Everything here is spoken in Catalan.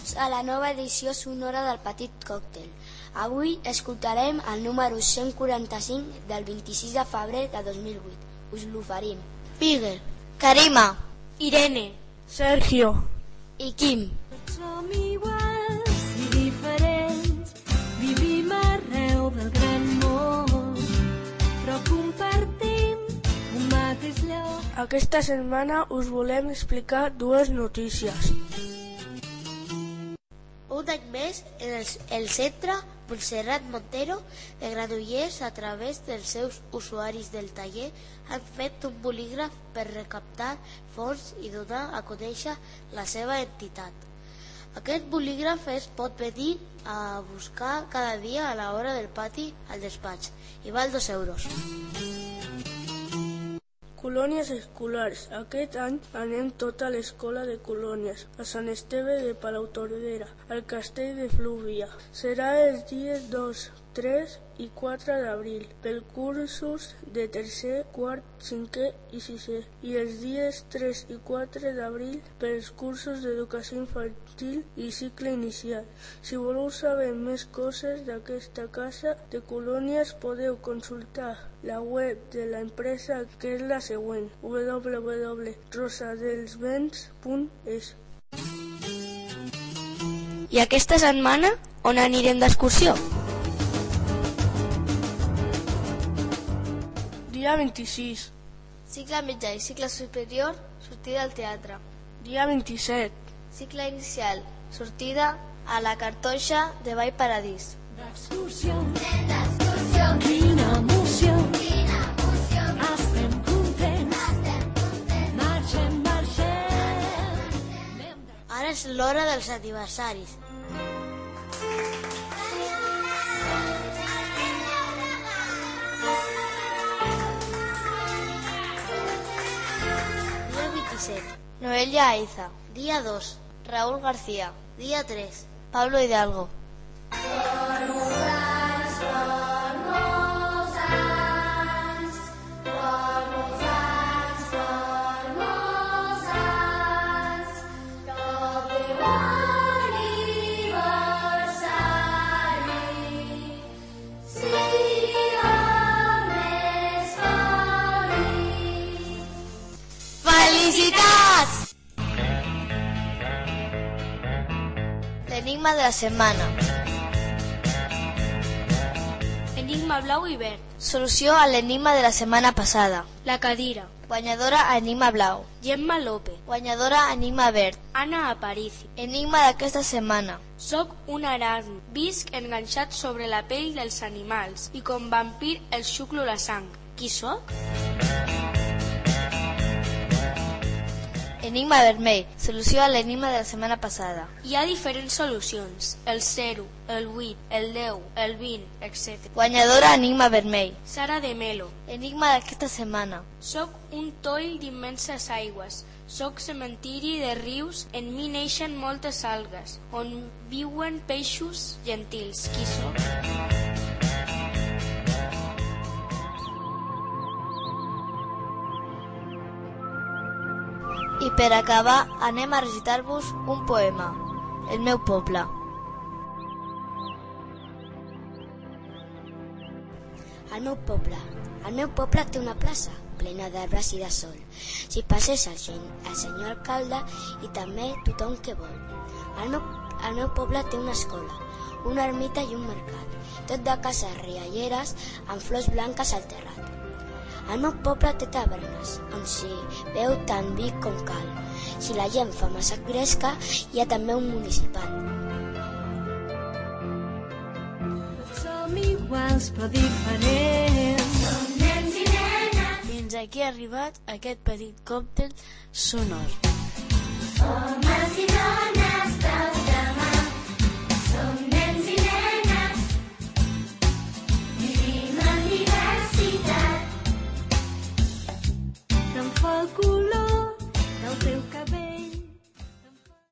Benvinguts a la nova edició sonora del Petit Còctel. Avui escoltarem el número 145 del 26 de febrer de 2008. Us l'oferim. Miguel, Karima, Irene, Sergio i Quim. Som iguals i diferents, vivim arreu del gran món, però compartim un mateix lloc. Aquesta setmana us volem explicar dues notícies. Un any més, el Centre Montserrat Montero de Granollers, a través dels seus usuaris del taller, han fet un bolígraf per recaptar fons i donar a conèixer la seva entitat. Aquest bolígraf es pot venir a buscar cada dia a l'hora del pati al despatx i val 2 euros. Colònies escolars. Aquest any anem tota l'escola de colònies a Sant Esteve de Palautordera, al Castell de Flúvia. Serà els dies 2, 3 i 4 d'abril per cursos de tercer, quart, cinquè i sisè, i els dies 3 i 4 d'abril per als cursos d'educació infantil i cicle inicial. Si voleu saber més coses d'aquesta casa de colònies, podeu consultar la web de l'empresa, que és la següent: www.rosadelsvents.es. I aquesta setmana on anirem d'excursió? Dia 26. Cicle mitjà i cicle superior, sortida al teatre. Dia 27. Cicle inicial, sortida a la Cartoixa de Vall Paradís. D'excursió, quina emoció, estem contents, marxem. Ara és l'hora dels aniversaris. Dia 27, Noelia Aiza. Dia 2, Raúl García. Dia 3, Pablo Hidalgo. Felicitats! L'enigma de la setmana. Enigma blau i verd. Solució a l'enigma de la setmana passada. La cadira. Guanyadora a enigma blau. Gemma López. Guanyadora a enigma verd. Anna Aparici. Enigma d'aquesta setmana. Soc un aràsn. Visc enganxat sobre la pell dels animals i com vampir els xuclo la sang. Qui sóc? Enigma vermell. Solució a l'enigma de la setmana passada. Hi ha diferents solucions. El 0, el 8, el 10, el 20, etc. Guanyadora a enigma vermell. Sara de Melo. Enigma d'aquesta setmana. Soc un toll d'immenses aigües. Soc cementiri de rius, en mi neixen moltes algues, on viuen peixos gentils. Qui sóc? I per acabar anem a recitar-vos un poema. El meu poble. El meu poble té una plaça plena d'arbres i de sol. Si passés el senyor alcalde i també tothom que vol. El meu poble té una escola, una ermita i un mercat, tot de cases rialleres amb flors blanques al terrat. El meu poble té tavernes, on s'hi veu tant vi com cal. Si la gent fa massa gresca, hi ha també un municipal. Som iguals però diferents. Som nens i nenes. Fins aquí ha arribat aquest petit còctel sonor. Homes i dones del demà. Som nens i nenes. Vivim en diversitat. Tan fa el cul